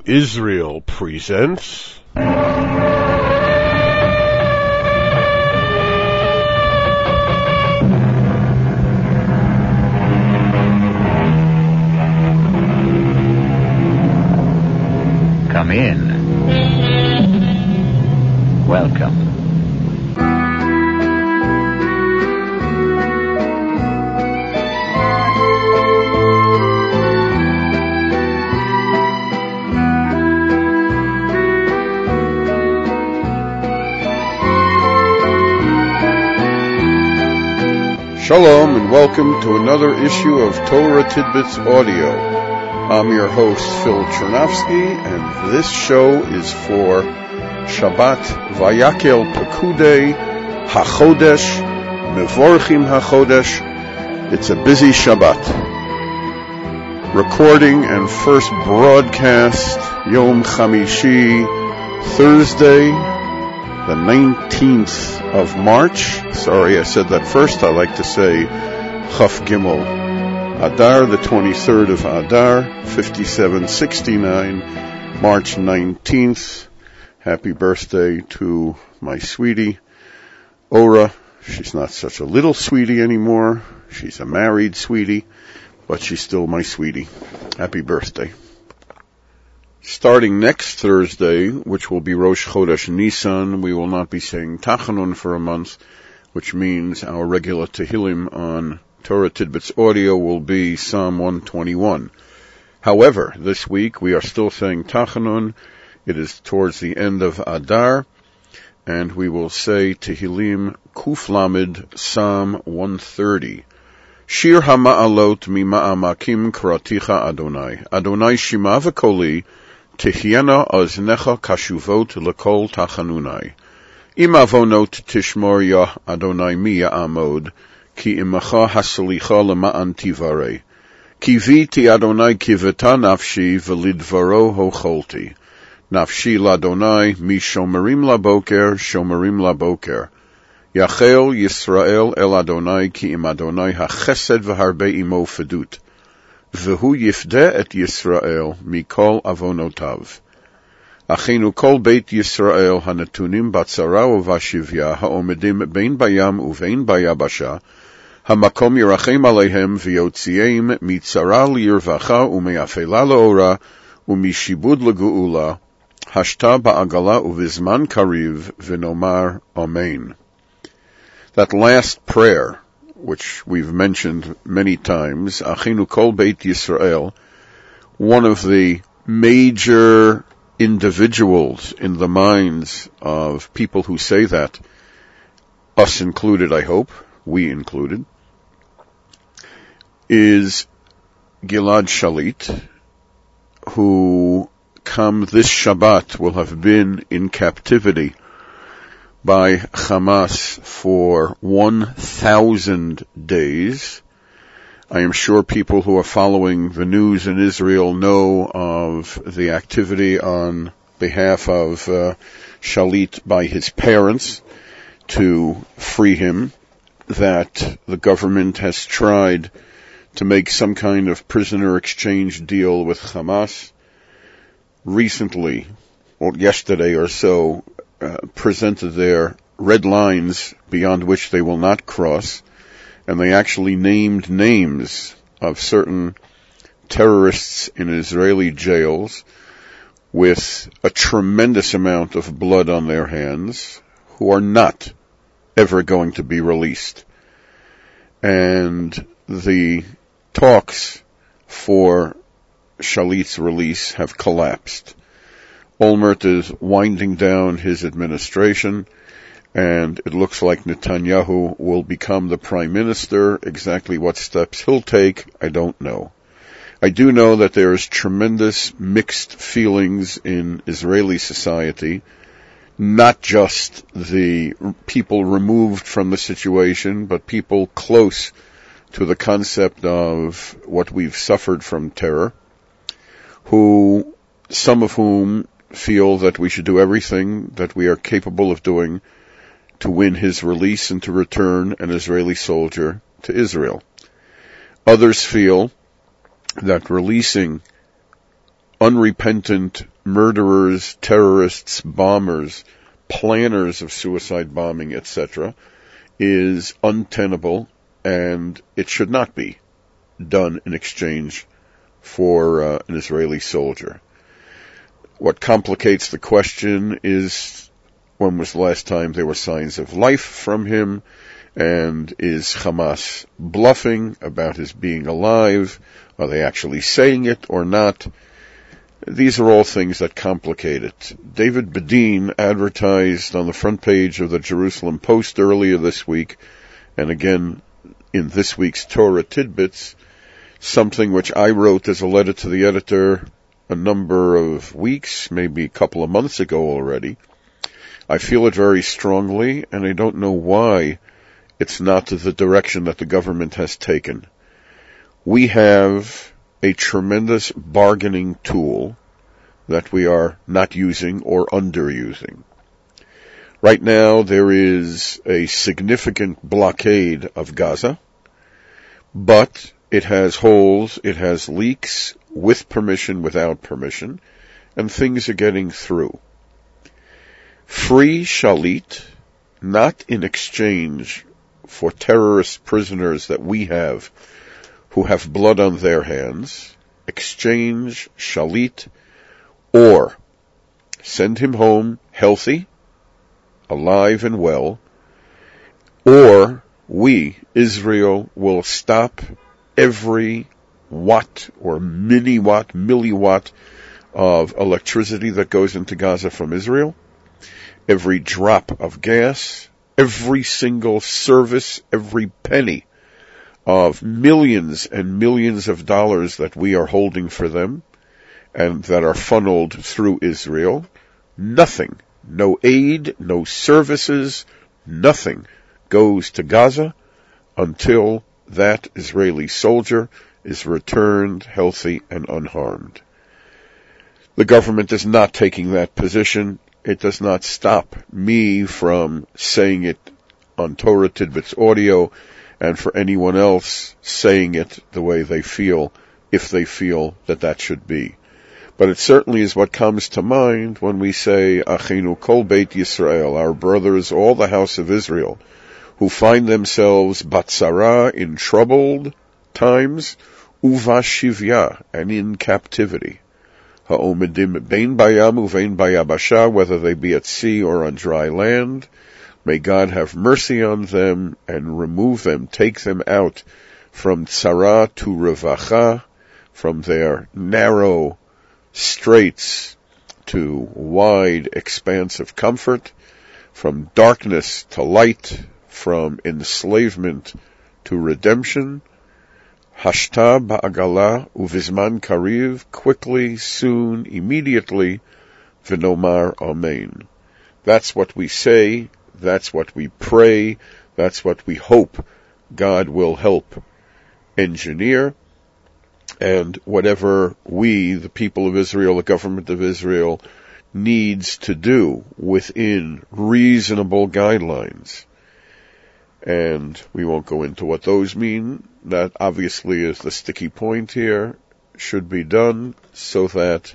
Israel presents Come in. Welcome. Shalom and welcome to another issue of Torah Tidbits Audio. I'm your host Phil Chernovsky, and this show is for Shabbat Vayakel Pekudei HaChodesh Mevorchim HaChodesh. It's a busy Shabbat. Recording and first broadcast Yom Chamishi, Thursday, the 19th of March. Sorry, I said that first. I like to say Chaf Gimel Adar, the 23rd of Adar, 5769, March 19th. Happy birthday to my sweetie, Ora. She's not such a little sweetie anymore. She's a married sweetie, but she's still my sweetie. Happy birthday. Starting next Thursday, which will be Rosh Chodesh Nisan, we will not be saying Tachanun for a month, which means our regular Tehillim on Torah Tidbits Audio will be Psalm 121. However, this week we are still saying Tachanun. It is towards the end of Adar, and we will say Tehillim Kuf Lamed, Psalm 130. Shir HaMa'alot Mima'amakim Karaticha Adonai. Adonai Shima V'Koli, Tihyena Oznecha Kashuvot L'Kol Tachanunai. Im Avonot Tishmor Yah Adonai Mi Ya'amod, Ki Imacha Hasalicha L'Ma'an Tivarei. Ki Viti Adonai Kiveta Nafshi V'Lidvaro Hocholti. Nafshi L'Adonai Mi Shomerim Laboker, Shomerim Laboker. Yachel Yisrael El Adonai Ki Im Adonai HaChesed V'Harbe Imo Fedut. V'hu Yifdeh Et Yisrael Mikol Avonotav. Achinu Kol Beit Yisrael Hanatunim Batzara Uvashivya Haomedim Bein Bayam Uvein Bayabasha Hamakom Yerachem Alehem V'Yotziim Mitzara Liyirvacha Umeafela Leora Umishibud Leguula Hashta Ba'agala Uvizman Kariv V'Nomar Amen. That last prayer, which we've mentioned many times, Achinu Kol Beit Yisrael, one of the major individuals in the minds of people who say that, us included, I hope, we included, is Gilad Shalit, who come this Shabbat will have been in captivity by Hamas for 1,000 days. I am sure people who are following the news in Israel know of the activity on behalf of Shalit by his parents to free him, that the government has tried to make some kind of prisoner exchange deal with Hamas. Recently, or yesterday or so, presented their red lines beyond which they will not cross, and they actually named names of certain terrorists in Israeli jails with a tremendous amount of blood on their hands, who are not ever going to be released. And the talks for Shalit's release have collapsed. Olmert is winding down his administration, and it looks like Netanyahu will become the prime minister. Exactly what steps he'll take, I don't know. I do know that there is tremendous mixed feelings in Israeli society, not just the people removed from the situation, but people close to the concept of what we've suffered from terror, some of whom feel that we should do everything that we are capable of doing to win his release and to return an Israeli soldier to Israel. Others feel that releasing unrepentant murderers, terrorists, bombers, planners of suicide bombing, etc., is untenable, and it should not be done in exchange for an Israeli soldier. What complicates the question is, when was the last time there were signs of life from him, and is Hamas bluffing about his being alive? Are they actually saying it or not? These are all things that complicate it. David Bedin advertised on the front page of the Jerusalem Post earlier this week, and again in this week's Torah Tidbits, something which I wrote as a letter to the editor a number of weeks, maybe a couple of months ago already. I feel it very strongly, and I don't know why it's not the direction that the government has taken. We have a tremendous bargaining tool that we are not using or underusing. Right now there is a significant blockade of Gaza, but it has holes, it has leaks, with permission, without permission, and things are getting through. Free Shalit, not in exchange for terrorist prisoners that we have who have blood on their hands. Exchange Shalit, or send him home healthy, alive and well, or we, Israel, will stop every watt or milliwatt of electricity that goes into Gaza from Israel, every drop of gas, every single service, every penny of millions and millions of dollars that we are holding for them and that are funneled through Israel. Nothing, no aid, no services, nothing goes to Gaza until that Israeli soldier is returned healthy and unharmed. The government is not taking that position. It does not stop me from saying it on Torah Tidbits Audio and for anyone else saying it the way they feel, if they feel that that should be. But it certainly is what comes to mind when we say, Achinu Kol Beit Yisrael, our brothers, all the house of Israel, who find themselves batzara, in troubled times, uvashivya, and in captivity. Ha'omedim bein bayam uvein bayabasha, whether they be at sea or on dry land. May God have mercy on them and remove them, take them out from tzara to revacha, from their narrow straits to wide expanse of comfort, from darkness to light, from enslavement to redemption. Hashta ba'agala uvizman kariv, quickly, soon, immediately, v'nomar amen. That's what we say, that's what we pray, that's what we hope God will help engineer, and whatever we, the people of Israel, the government of Israel, needs to do within reasonable guidelines. And we won't go into what those mean. That obviously is the sticky point here, should be done so that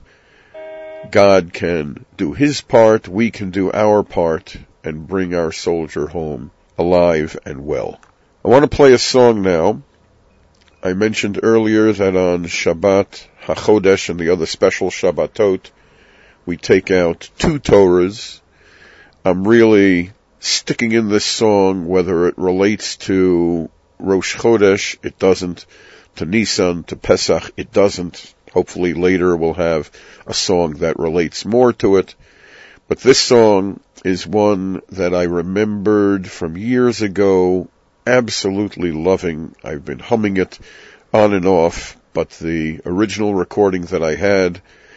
God can do his part, we can do our part, and bring our soldier home alive and well. I want to play a song now. I mentioned earlier that on Shabbat HaChodesh and the other special Shabbatot, we take out 2 Torahs. I'm really sticking in this song, whether it relates to Rosh Chodesh, it doesn't, to Nisan, to Pesach, it doesn't. Hopefully later we'll have a song that relates more to it. But this song is one that I remembered from years ago, absolutely loving. I've been humming it on and off, but the original recording that I had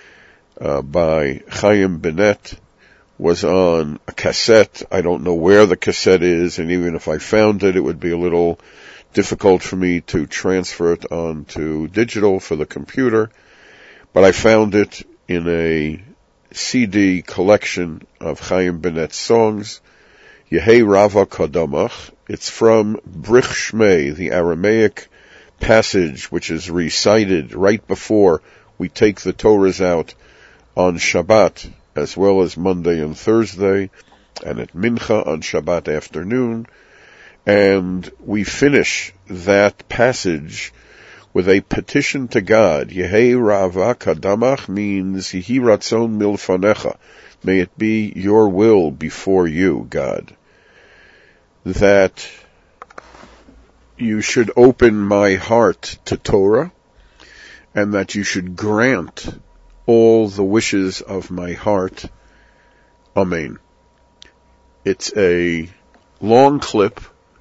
by Chaim Bennett was on a cassette. I don't know where the cassette is, and even if I found it, it would be a little difficult for me to transfer it onto digital for the computer. But I found it in a CD collection of Chaim Bennett's songs, Yehei Rava Kodamach. It's from Brich Shmei, the Aramaic passage which is recited right before We take the Torahs out on Shabbat as well as Monday and Thursday, and at Mincha on Shabbat afternoon, and we finish that passage with a petition to God. Yehei Rava Kadamach means Yehi Ratzon Milfanecha. May it be your will before you, God, that you should open my heart to Torah, and that you should grant all the wishes of my heart. Amen. It's a long clip,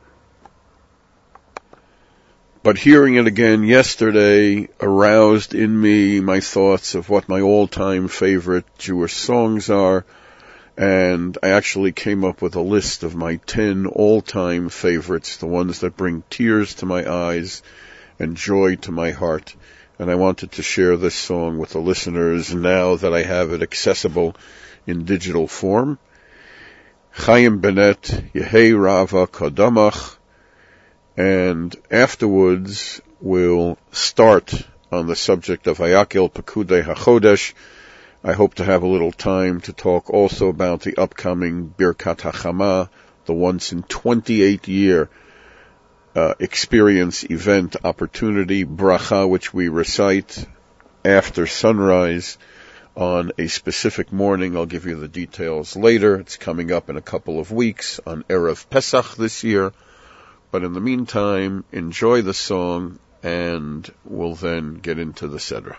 but hearing it again yesterday aroused in me my thoughts of what my all-time favorite Jewish songs are, and I actually came up with a list of my 10 all-time favorites, the ones that bring tears to my eyes and joy to my heart. And I wanted to share this song with the listeners now that I have it accessible in digital form. Chaim Bennett, Yehei Rava Kadamach, and afterwards we'll start on the subject of Hayakil Pekudei HaChodesh. I hope to have a little time to talk also about the upcoming Birkat HaChama, the once in 28 year experience, event, opportunity, bracha, which we recite after sunrise on a specific morning. I'll give you the details later. It's coming up in a couple of weeks on Erev Pesach this year. But in the meantime, enjoy the song, and we'll then get into the Sedra.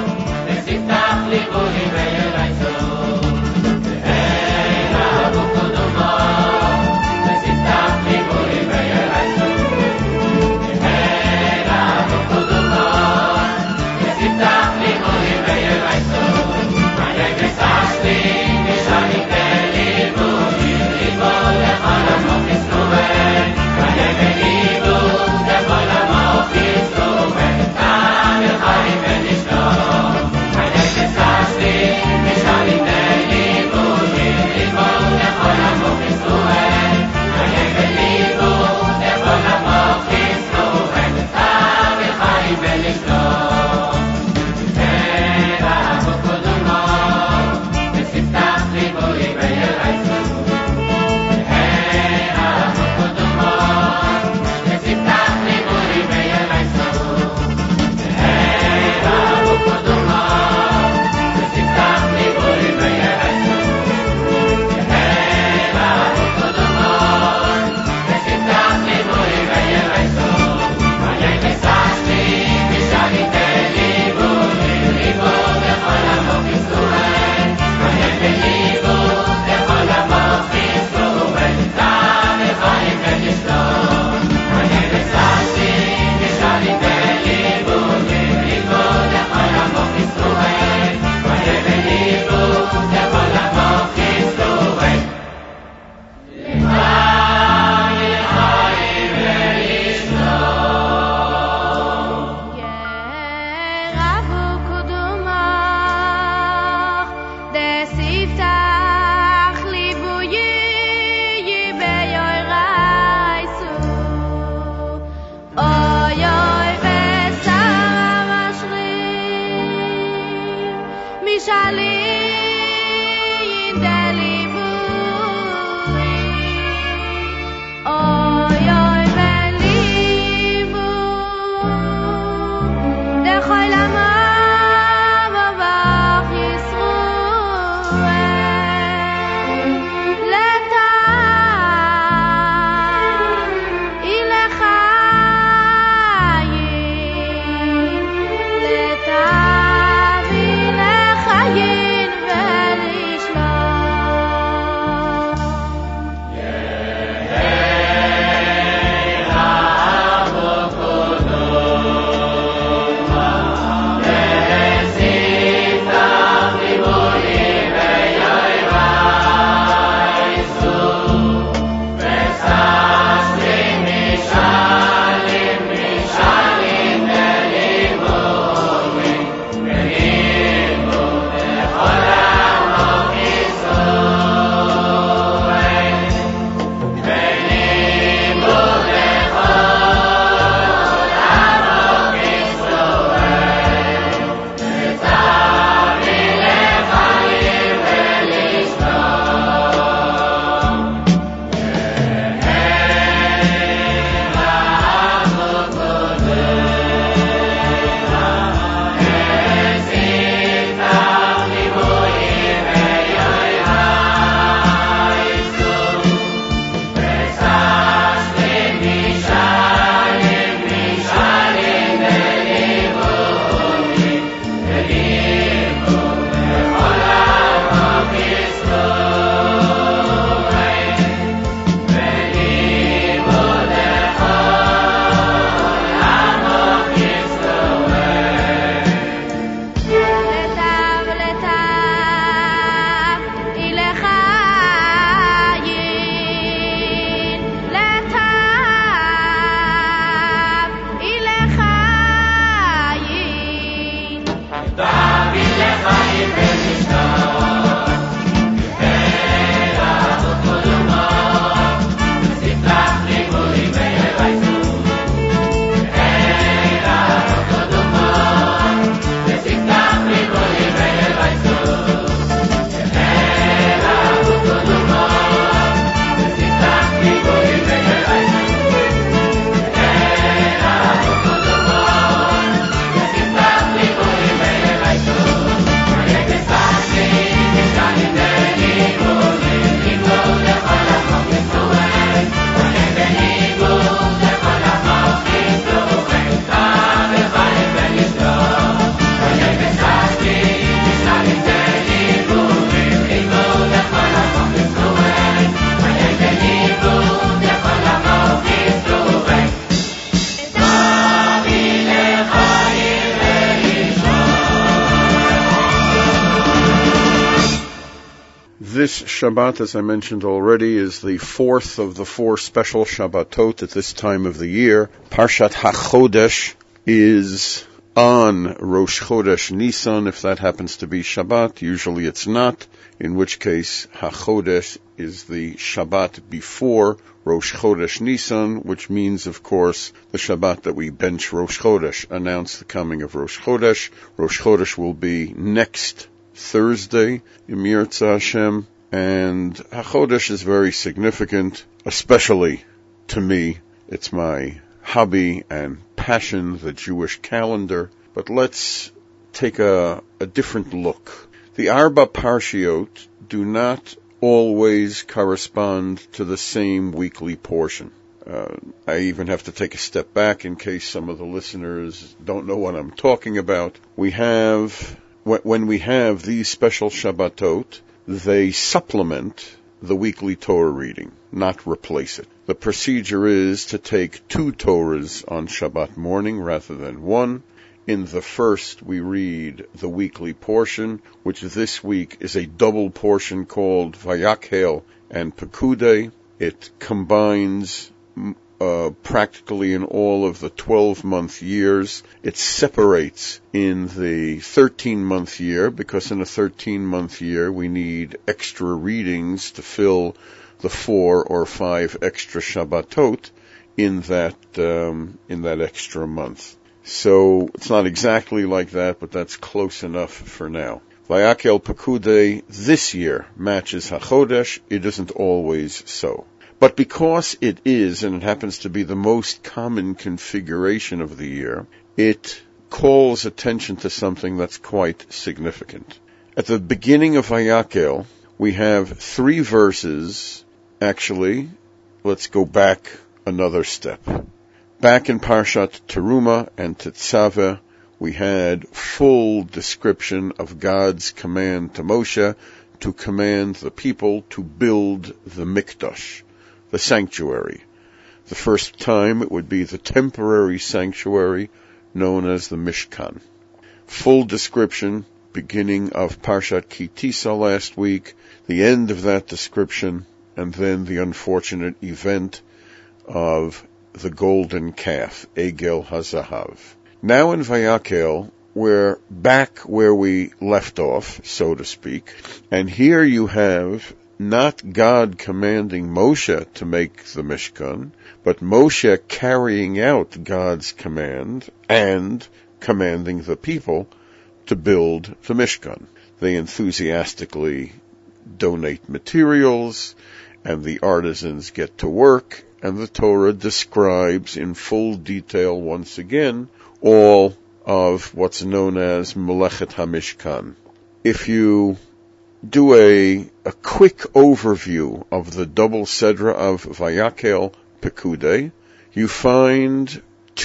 Hey, This Shabbat, as I mentioned already, is the fourth of the four special Shabbatot at this time of the year. Parshat HaChodesh is on Rosh Chodesh Nisan, if that happens to be Shabbat. Usually it's not, in which case HaChodesh is the Shabbat before Rosh Chodesh Nisan, which means, of course, the Shabbat that we bench Rosh Chodesh, announce the coming of Rosh Chodesh. Rosh Chodesh will be next Thursday, Yom Hashem, and HaChodesh is very significant, especially to me. It's my hobby and passion, the Jewish calendar. But let's take a different look. The Arba Parshiot do not always correspond to the same weekly portion. I even have to take a step back in case some of the listeners don't know what I'm talking about. When we have these special Shabbatot, they supplement the weekly Torah reading, not replace it. The procedure is to take 2 Torahs on Shabbat morning rather than 1. In the first, we read the weekly portion, which this week is a double portion called Vayakhel and Pekudei. It combines practically in all of the 12-month years. It separates in the 13-month year, because in a 13-month year we need extra readings to fill the 4 or 5 extra Shabbatot in that extra month. So it's not exactly like that, but that's close enough for now. Vayakhel Pekudei this year matches HaChodesh. It isn't always so. But because it is, and it happens to be the most common configuration of the year, it calls attention to something that's quite significant. At the beginning of Vayakhel, we have 3 verses. Actually, let's go back another step. Back in Parshat Teruma and Tetzaveh, we had full description of God's command to Moshe to command the people to build the Mikdash, the sanctuary. The first time it would be the temporary sanctuary known as the Mishkan. Full description, beginning of Parshat Ki Tisa last week, the end of that description, and then the unfortunate event of the golden calf, Egel HaZahav. Now in Vayakhel, we're back where we left off, so to speak, and here you have not God commanding Moshe to make the Mishkan, but Moshe carrying out God's command and commanding the people to build the Mishkan. They enthusiastically donate materials, and the artisans get to work, and the Torah describes in full detail once again all of what's known as Melechet HaMishkan. If you do a quick overview of the double Sedra of Vayakhel Pekudei, you find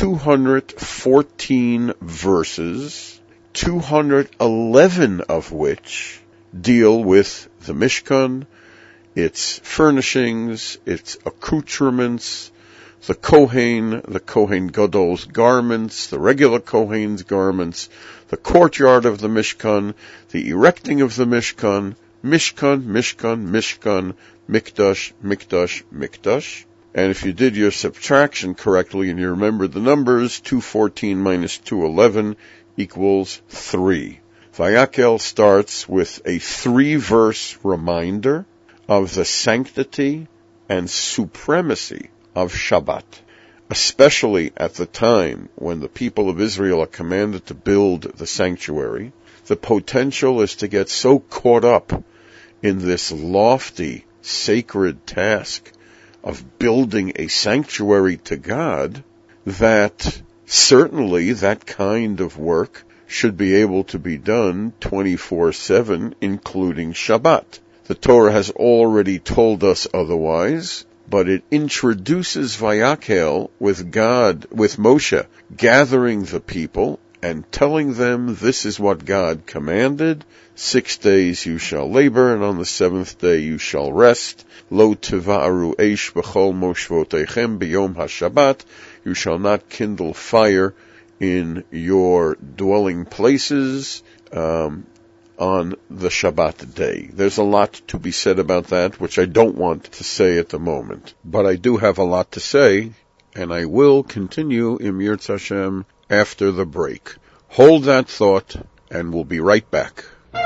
214 verses, 211 of which deal with the Mishkan, its furnishings, its accoutrements, the Kohen Gadol's garments, the regular Kohen's garments, the courtyard of the Mishkan, the erecting of the Mishkan, Mishkan, Mikdash, Mikdash. And if you did your subtraction correctly and you remembered the numbers, 214 minus 211 equals 3. Vayakhel starts with a 3-verse reminder of the sanctity and supremacy of Shabbat, especially at the time when the people of Israel are commanded to build the sanctuary. The potential is to get so caught up in this lofty, sacred task of building a sanctuary to God that certainly that kind of work should be able to be done 24/7, including Shabbat. The Torah has already told us otherwise, but it introduces Vayakhel with Moshe gathering the people and telling them this is what God commanded. 6 days you shall labor, and on the 7th day you shall rest. Lo tiva'aru eish b'chol moshvotechem b'yom haShabbat. You shall not kindle fire in your dwelling places on the Shabbat day. There's a lot to be said about that, which I don't want to say at the moment. But I do have a lot to say, and I will continue in Yirtz Hashem after the break. Hold that thought, and we'll be right back.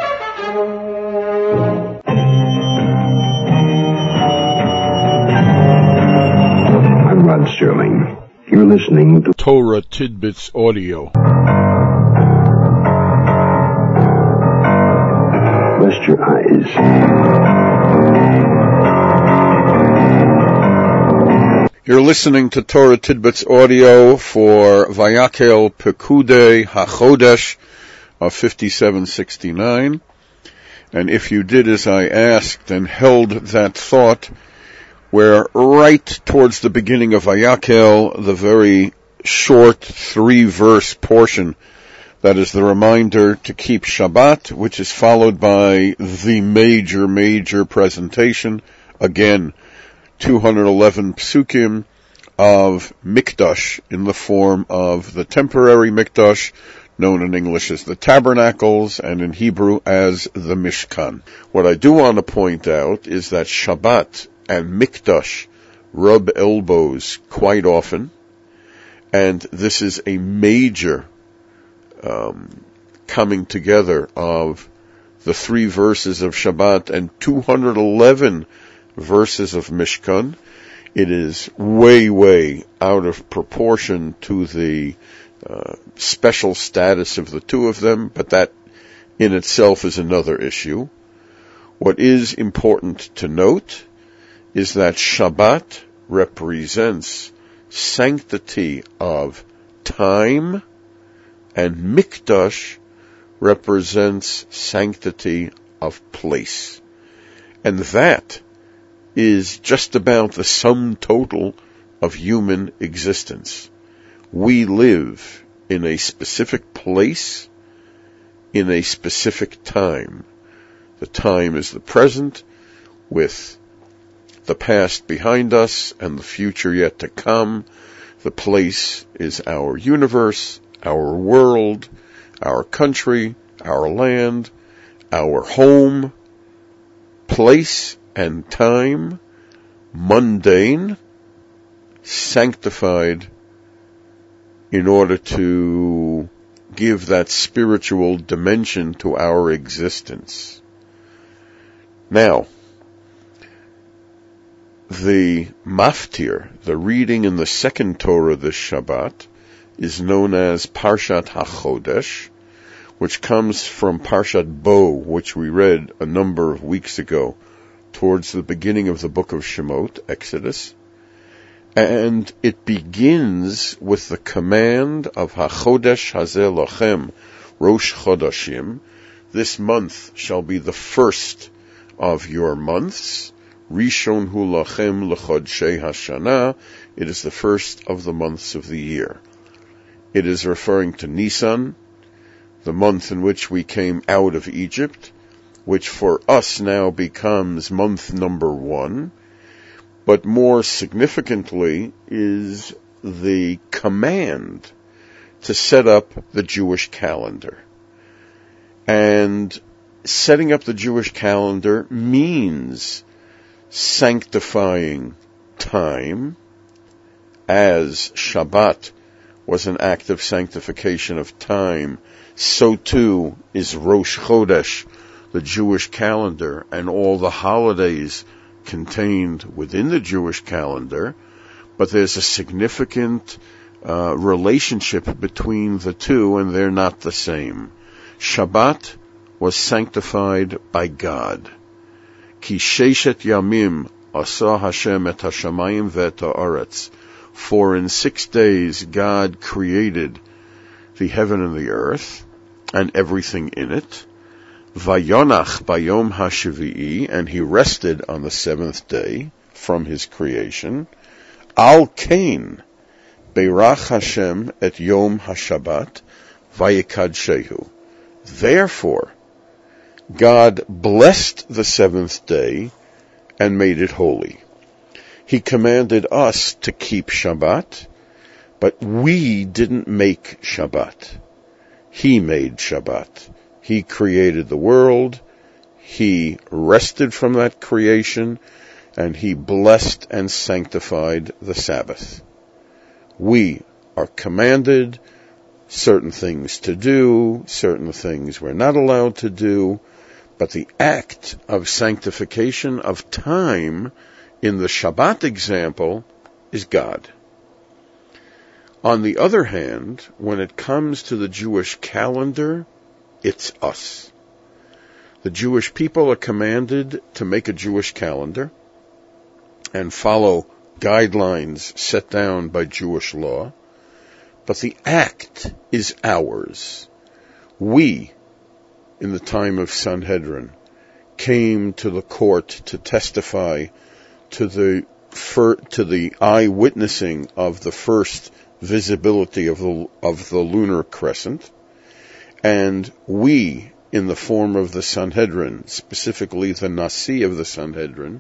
I'm Rod Sterling. You're listening to Torah Tidbits Audio. Rest your eyes. You're listening to Torah Tidbits Audio for Vayakel Pekudei HaChodesh of 5769. And if you did as I asked and held that thought, where right towards the beginning of Vayakel, the very short 3-verse portion that is the reminder to keep Shabbat, which is followed by the major presentation, again, 211 psukim of Mikdash in the form of the temporary Mikdash, known in English as the Tabernacles and in Hebrew as the Mishkan. What I do want to point out is that Shabbat and Mikdash rub elbows quite often, and this is a major coming together of the 3 verses of Shabbat and 211 verses of Mishkan. It is way out of proportion to the special status of the two of them, but that in itself is another issue. What is important to note is that Shabbat represents sanctity of time, and Mikdash represents sanctity of place. And that is just about the sum total of human existence. We live in a specific place, in a specific time. The time is the present, with the past behind us and the future yet to come. The place is our universe, our world, our country, our land, our home. Place and time, mundane, sanctified in order to give that spiritual dimension to our existence. Now, the maftir, the reading in the second Torah this Shabbat, is known as Parshat HaChodesh, which comes from Parshat Bo, which we read a number of weeks ago, towards the beginning of the book of Shemot, Exodus. And it begins with the command of HaChodesh Hazeh Lachem, Rosh Chodashim. This month shall be the first of your months. Rishon hu lachem lechodshei hashana. It is the first of the months of the year. It is referring to Nisan, the month in which we came out of Egypt, which for us now becomes month number 1, but more significantly is the command to set up the Jewish calendar. And setting up the Jewish calendar means sanctifying time, as Shabbat was an act of sanctification of time, so too is Rosh Chodesh, the Jewish calendar, and all the holidays contained within the Jewish calendar, but there's a significant relationship between the two, and they're not the same. Shabbat was sanctified by God. Ki sheishet yamim asa Hashem et hashamayim ve'et ha'aretz. For in 6 days God created the heaven and the earth, and everything in it. Vayonach bayom hashvi'i, and he rested on the 7th day from his creation. Al kain beirach Hashem et yom hashabat vayikadshehu. Therefore, God blessed the 7th day and made it holy. He commanded us to keep Shabbat, but we didn't make Shabbat. He made Shabbat. He created the world, He rested from that creation, and He blessed and sanctified the Sabbath. We are commanded certain things to do, certain things we're not allowed to do, but the act of sanctification of time in the Shabbat example is God. On the other hand, when it comes to the Jewish calendar, it's us. The Jewish people are commanded to make a Jewish calendar and follow guidelines set down by Jewish law, but the act is ours. We, in the time of Sanhedrin, came to the court to testify to the eyewitnessing of the first visibility of the lunar crescent, and we, in the form of the Sanhedrin, specifically the Nasi of the Sanhedrin,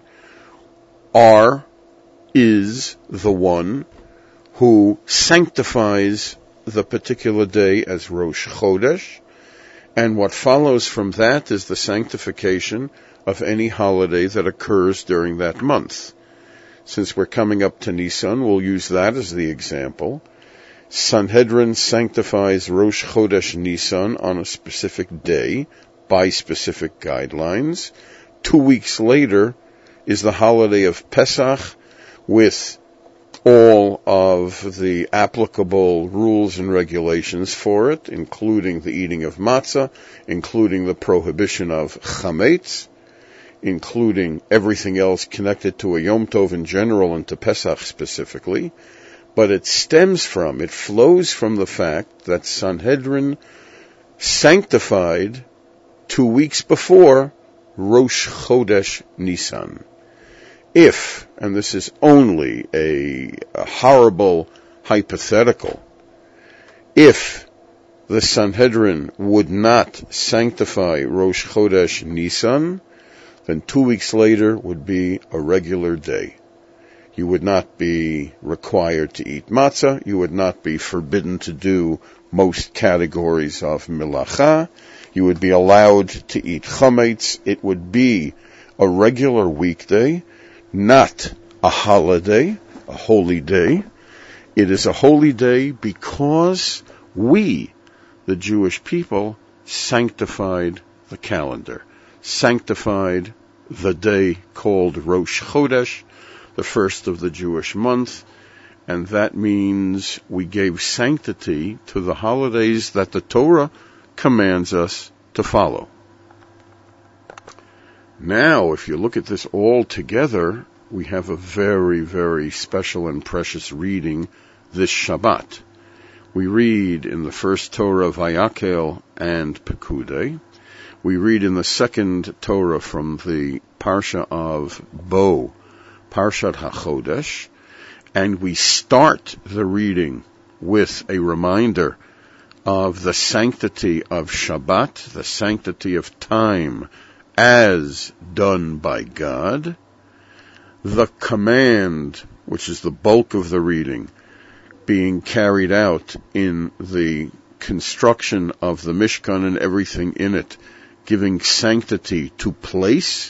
is the one who sanctifies the particular day as Rosh Chodesh, and what follows from that is the sanctification of any holiday that occurs during that month. Since we're coming up to Nisan, we'll use that as the example. Sanhedrin sanctifies Rosh Chodesh Nisan on a specific day by specific guidelines. 2 weeks later is the holiday of Pesach with all of the applicable rules and regulations for it, including the eating of matzah, including the prohibition of chametz, including everything else connected to a Yom Tov in general and to Pesach specifically. But it flows from the fact that Sanhedrin sanctified 2 weeks before Rosh Chodesh Nisan. If, and this is only a horrible hypothetical, if the Sanhedrin would not sanctify Rosh Chodesh Nisan, then 2 weeks later would be a regular day. You would not be required to eat matzah. You would not be forbidden to do most categories of milacha. You would be allowed to eat chametz. It would be a regular weekday, not a holiday, a holy day. It is a holy day because we, the Jewish people, sanctified the calendar, sanctified the day called Rosh Chodesh, the first of the Jewish month, and that means we gave sanctity to the holidays that the Torah commands us to follow. Now, if you look at this all together, we have a very, very special and precious reading this Shabbat. We read in the first Torah Vayakel and Pekudei. We read in the second Torah from the Parsha of Bo, Parshat HaChodesh, and we start the reading with a reminder of the sanctity of Shabbat, the sanctity of time as done by God, the command, which is the bulk of the reading, being carried out in the construction of the Mishkan and everything in it, giving sanctity to place,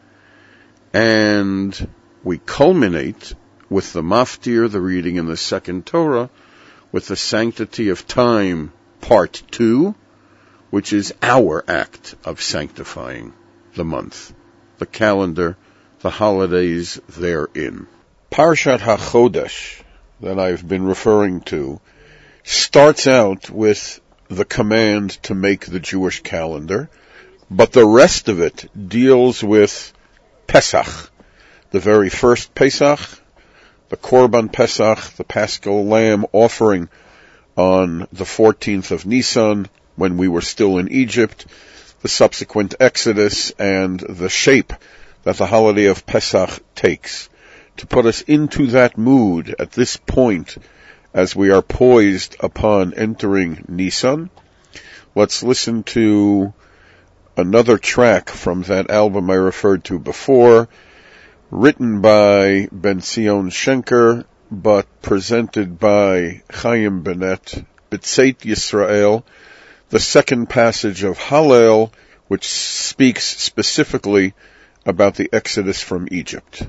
and we culminate with the Maftir, the reading in the second Torah, with the sanctity of time, part 2, which is our act of sanctifying the month, the calendar, the holidays therein. Parshat HaChodesh, that I've been referring to, starts out with the command to make the Jewish calendar, but the rest of it deals with Pesach, the very first Pesach, the Korban Pesach, the Paschal Lamb offering on the 14th of Nisan, when we were still in Egypt, the subsequent Exodus, and the shape that the holiday of Pesach takes, to put us into that mood at this point as we are poised upon entering Nisan. Let's listen to another track from that album I referred to before, written by Ben Zion Shenker, but presented by Chaim Bennett, B'Tzeit Yisrael. the second passage of Hallel, which speaks specifically about the Exodus from Egypt.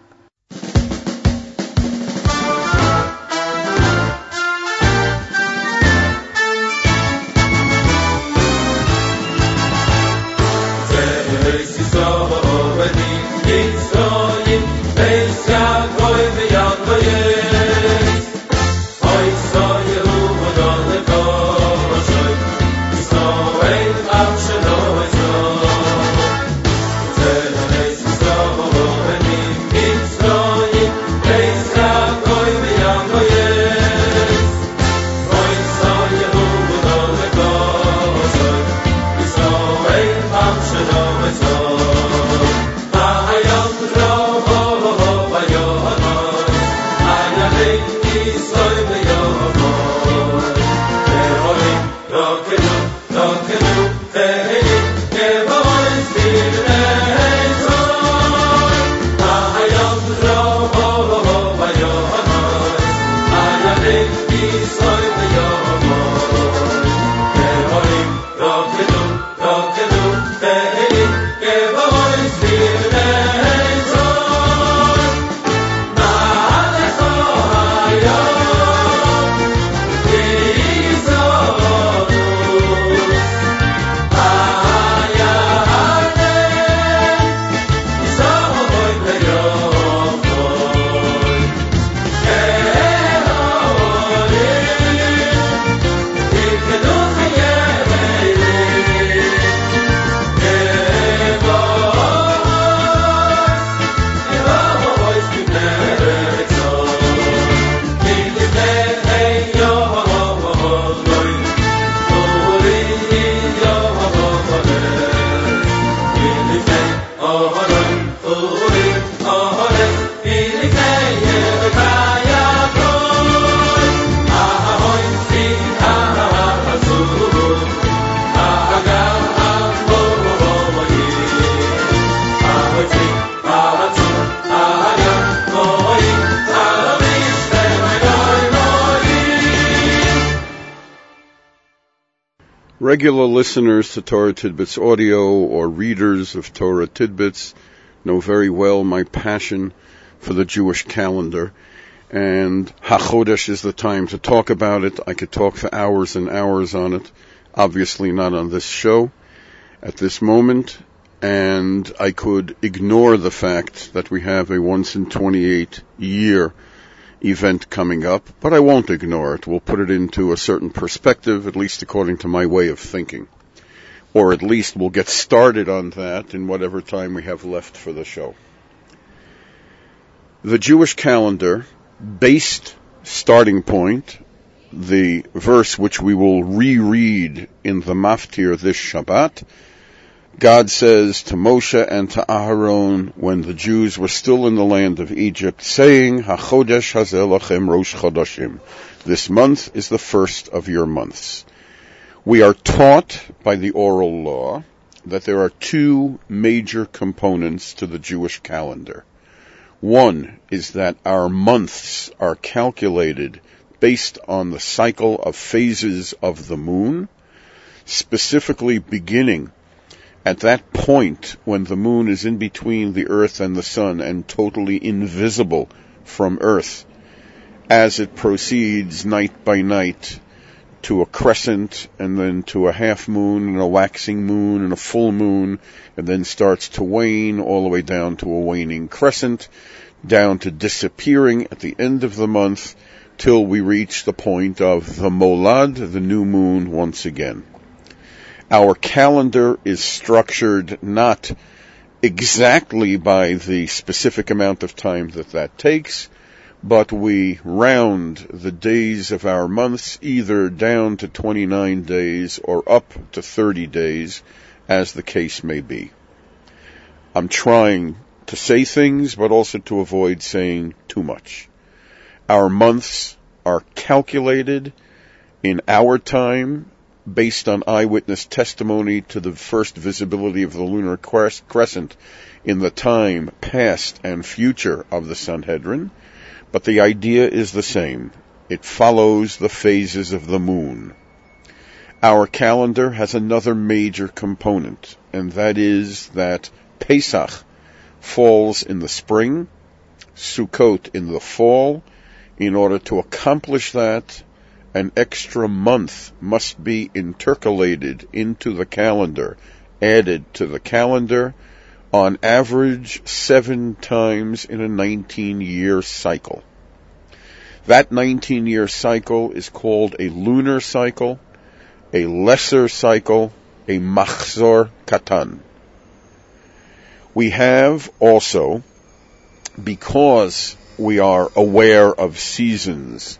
Regular listeners to Torah Tidbits Audio or readers of Torah Tidbits know very well my passion for the Jewish calendar, and HaChodesh is the time to talk about it. I could talk for hours and hours on it, obviously not on this show at this moment, and I could ignore the fact that we have a once-in-28-year event coming up, but I won't ignore it. We'll put it into a certain perspective, at least according to my way of thinking. Or at least we'll get started on that in whatever time we have left for the show. The Jewish calendar, based starting point, the verse which we will reread in the Maftir this Shabbat, God says to Moshe and to Aharon when the Jews were still in the land of Egypt, saying, HaChodesh hazeh lachem Rosh Chodashim. This month is the first of your months. We are taught by the oral law that there are two major components to the Jewish calendar. One is that our months are calculated based on the cycle of phases of the moon, specifically beginning at that point when the moon is in between the earth and the sun and totally invisible from earth, as it proceeds night by night to a crescent and then to a half moon and a waxing moon and a full moon, and then starts to wane all the way down to a waning crescent, down to disappearing at the end of the month till we reach the point of the Molad, the new moon once again. Our calendar is structured not exactly by the specific amount of time that takes, but we round the days of our months either down to 29 days or up to 30 days, as the case may be. I'm trying to say things, but also to avoid saying too much. Our months are calculated in our time, based on eyewitness testimony to the first visibility of the lunar crescent in the time past and future of the Sanhedrin, but the idea is the same. It follows the phases of the moon. Our calendar has another major component, and that is that Pesach falls in the spring, Sukkot in the fall. In order to accomplish that, an extra month must be intercalated into the calendar, added to the calendar, on average 7 times in a 19-year cycle. That 19-year cycle is called a lunar cycle, a lesser cycle, a machzor katan. We have also, because we are aware of seasons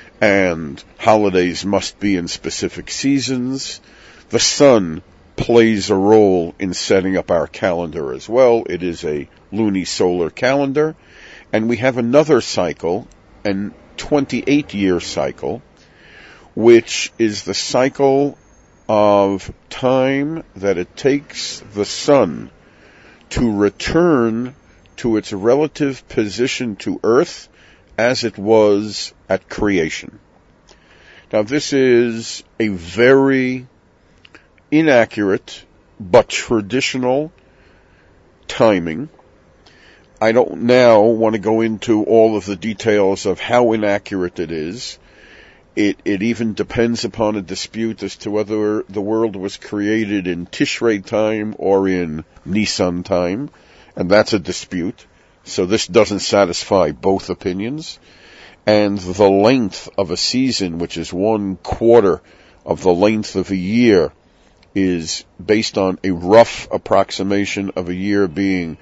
and holidays must be in specific seasons, the sun plays a role in setting up our calendar as well. It is a luni-solar calendar. And we have another cycle, an 28-year cycle, which is the cycle of time that it takes the sun to return to its relative position to Earth as it was at creation. Now, this is a very inaccurate but traditional timing. I don't now want to go into all of the details of how inaccurate it is. It even depends upon a dispute as to whether the world was created in Tishrei time or in Nisan time, and that's a dispute. So this doesn't satisfy both opinions. And the length of a season, which is 1/4 of the length of a year, is based on a rough approximation of a year being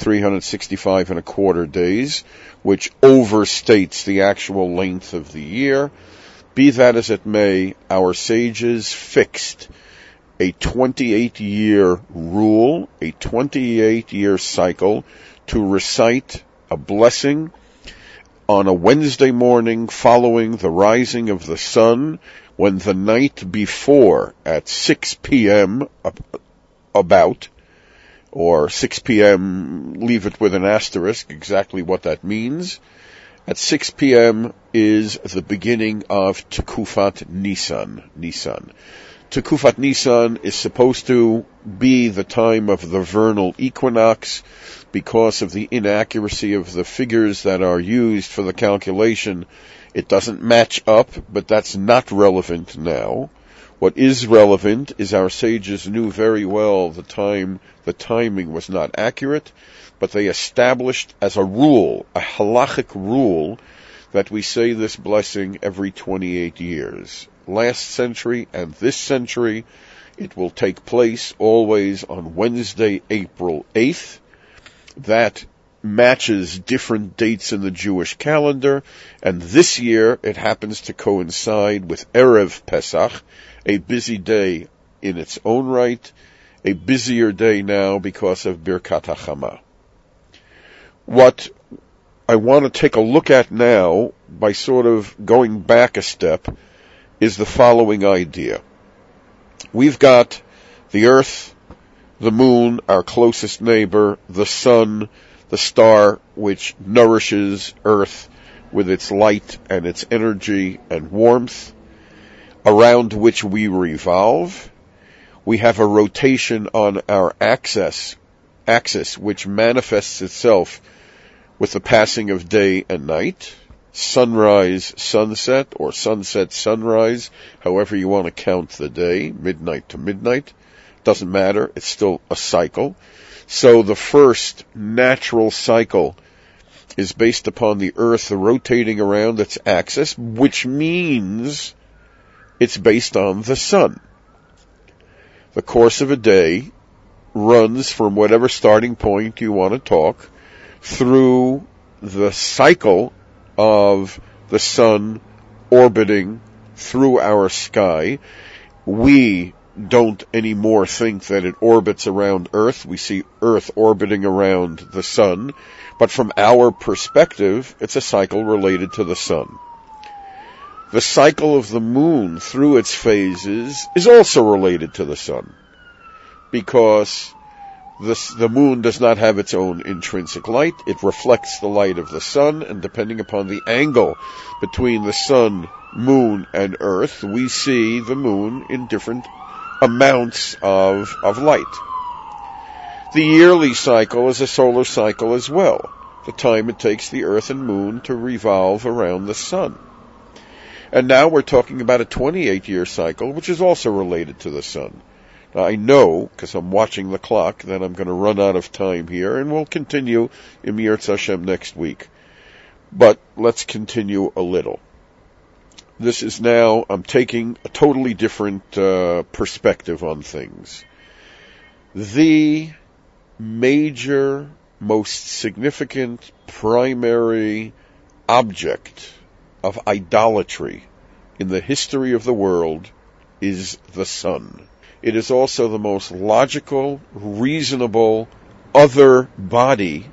365 and a quarter days, which overstates the actual length of the year. Be that as it may, our sages fixed a 28-year rule, a 28-year cycle, to recite a blessing on a Wednesday morning following the rising of the sun, when the night before, at 6 p.m. about, or 6 p.m., leave it with an asterisk, exactly what that means. At 6 p.m. is the beginning of Tekufat Nisan. Tekufat Nisan is supposed to be the time of the vernal equinox. Because of the inaccuracy of the figures that are used for the calculation, it doesn't match up, but that's not relevant now. What is relevant is our sages knew very well the timing was not accurate, but they established as a rule, a halachic rule, that we say this blessing every 28 years. Last century and this century, it will take place always on Wednesday, April 8th. That matches different dates in the Jewish calendar, and this year it happens to coincide with Erev Pesach, a busy day in its own right, a busier day now because of Birkat HaChama. What I want to take a look at now, by sort of going back a step, is the following idea. We've got the Earth, the moon, our closest neighbor, the sun, the star which nourishes Earth with its light and its energy and warmth, around which we revolve. We have a rotation on our axis which manifests itself with the passing of day and night, sunrise, sunset, or sunset, sunrise, however you want to count the day, midnight to midnight. Doesn't matter, it's still a cycle. So the first natural cycle is based upon the Earth rotating around its axis, which means it's based on the sun. The course of a day runs from whatever starting point you want to talk through the cycle of the sun orbiting through our sky. We don't anymore think that it orbits around Earth. We see Earth orbiting around the sun. But from our perspective, it's a cycle related to the sun. The cycle of the moon through its phases is also related to the sun, because The moon does not have its own intrinsic light. It reflects the light of the sun, and depending upon the angle between the sun, moon, and earth, we see the moon in different amounts of light. The yearly cycle is a solar cycle as well, the time it takes the earth and moon to revolve around the sun. And now we're talking about a 28-year cycle, which is also related to the sun. Now, I know, because I'm watching the clock, that I'm going to run out of time here, and we'll continue in Yirtzeh Hashem next week. But let's continue a little. This is now, I'm taking a totally different perspective on things. The major, most significant, primary object of idolatry in the history of the world is the sun. It is also the most logical, reasonable, other body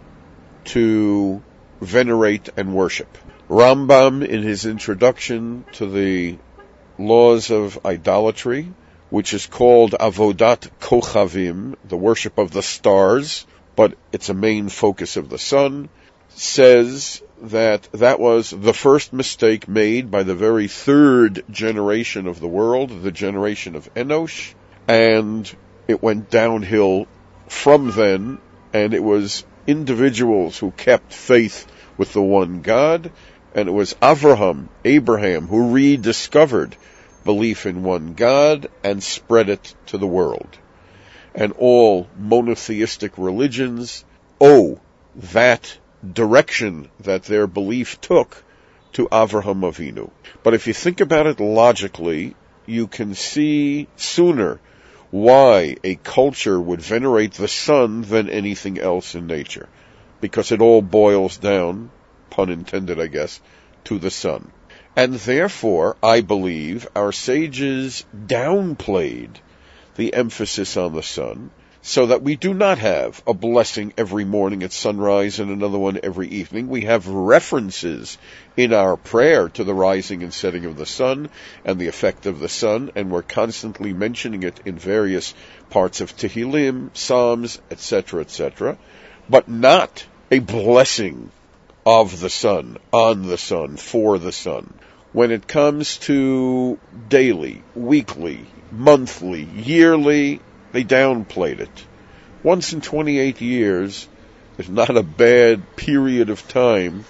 to venerate and worship. Rambam, in his introduction to the laws of idolatry, which is called Avodat Kochavim, the worship of the stars, but it's a main focus of the sun, says that was the first mistake made by the very third generation of the world, the generation of Enosh, and it went downhill from then, and it was individuals who kept faith with the one God, and it was Abraham, who rediscovered belief in one God and spread it to the world. And all monotheistic religions owe that direction that their belief took to Avraham Avinu. But if you think about it logically, you can see sooner why a culture would venerate the sun than anything else in nature. Because it all boils down, pun intended I guess, to the sun. And therefore, I believe, our sages downplayed the emphasis on the sun, so that we do not have a blessing every morning at sunrise and another one every evening. We have references in our prayer to the rising and setting of the sun and the effect of the sun, and we're constantly mentioning it in various parts of Tehillim, Psalms, etc., but not a blessing of the sun, on the sun, for the sun. When it comes to daily, weekly, monthly, yearly, they downplayed it. Once in 28 years is not a bad period of time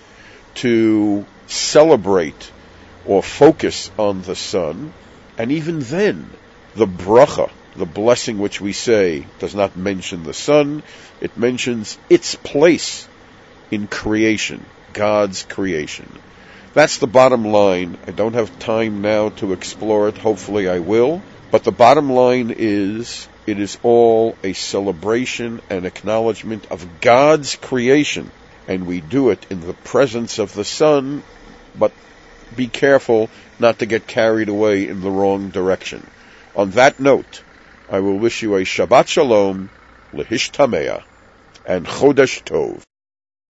to celebrate or focus on the sun. And even then, the bracha, the blessing which we say, does not mention the sun. It mentions its place in creation, God's creation. That's the bottom line. I don't have time now to explore it. Hopefully I will. But the bottom line is, it is all a celebration and acknowledgement of God's creation. And we do it in the presence of the sun, but be careful not to get carried away in the wrong direction. On that note, I will wish you a Shabbat Shalom, Lehishtameah, and Chodesh Tov.